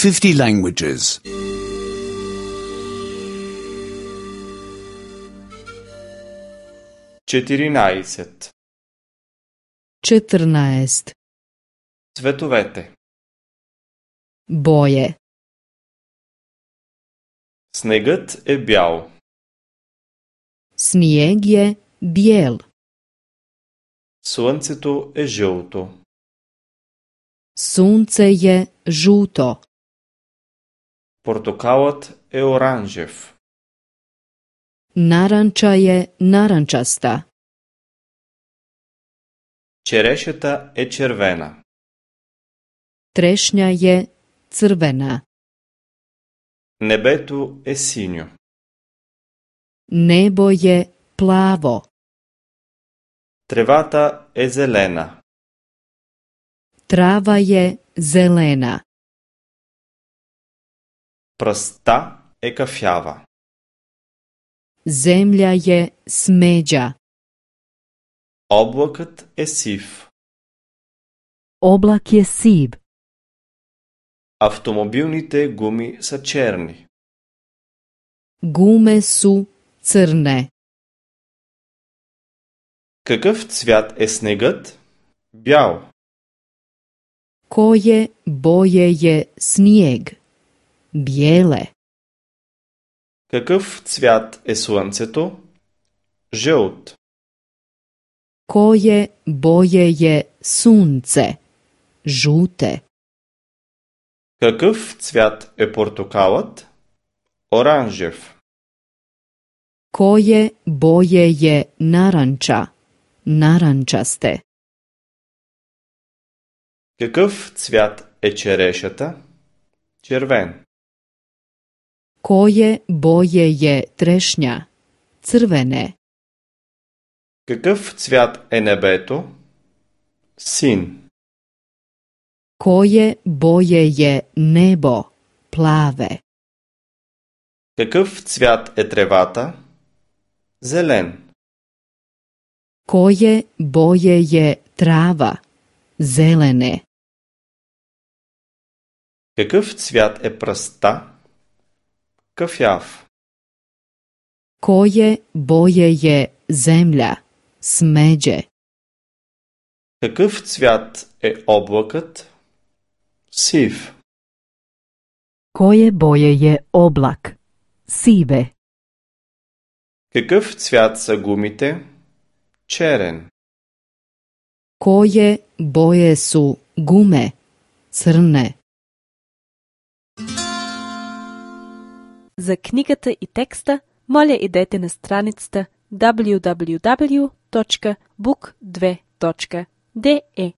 50 languages. 14. 14. Цветовете. Boje. Снегът е бял. Snijeg je bijel. Слънцето е жълто. Sunce je žuto. Портокалът е оранжев. Naranča je narančasta. Черешата е червена. Trešnja je crvena. Небето е синьо. Nebo je plavo. Тревата е зелена. Trava je zelena. Пръста е кафява. Zemlja je smeđa. Облакът е сив. Oblak je siv. Автомобилните гуми са черни. Gume su crne. Какъв цвят е снегът? Бял. Koje boje je snijeg? Bijele. Какъв цвят е слънцето? Жълт. Koje boje je sunce? Žute. Какъв цвят е портокалът? Оранжев. Koje boje je naranča? Narančaste. Какъв цвят е черешата? Червен. Koje boje je trešnja? Crvene. Какъв цвят е небето? Син. Koje boje je nebo? Plave. Какъв цвят е тревата? Зелен. Koje boje je trava? Zelene. Какъв цвят е пръста? Кафяв. Koje boje je zemlja? Smeđe. Какъв цвят е облакът? Сив. Koje boje je oblak? Sive. Какъв цвят са гумите? Черен. Koje boje su gume? Crne. За книгата и текста, моля идете на страницата www.book2.de.